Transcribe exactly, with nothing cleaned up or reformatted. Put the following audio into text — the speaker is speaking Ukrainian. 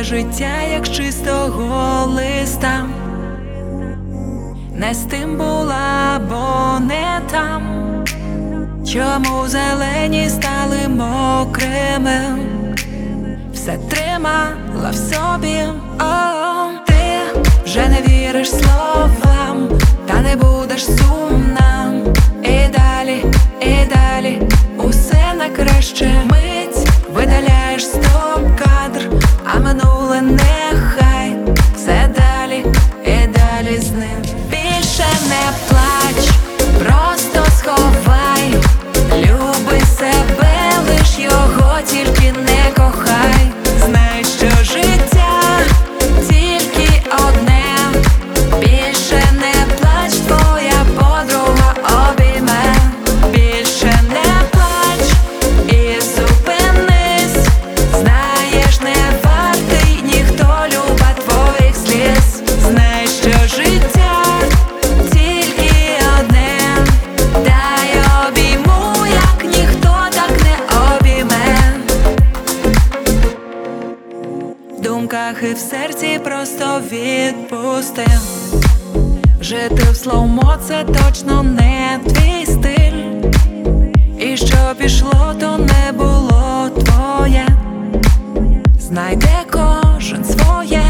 життя, як з чистого листа. Не з тим була, бо не там. Чому зелені стали мокрими? Все тримала в собі. О, ти вже не віриш словам, та не будеш сумна. І далі, і далі усе на краще. Мить видаляєш стоп-кадр, а минуле нехай все далі, і далі з ним. Більше не плач, просто сховай. Люби себе, лиш його тільки не кохай. Знай, що життя тільки одне. Більше не плач, твоя подруга обійме. Більше не плач і зупинись. Знаєш, не вартий ніхто люба твоїх сліз. Знай, що життя тільки одне. Дай обійму, як ніхто так не обійме. В думках і в серці просто відпусти. Жити в слоумо – це точно не твій стиль. І що пішло, то не було твоє. Знайде кожен своє.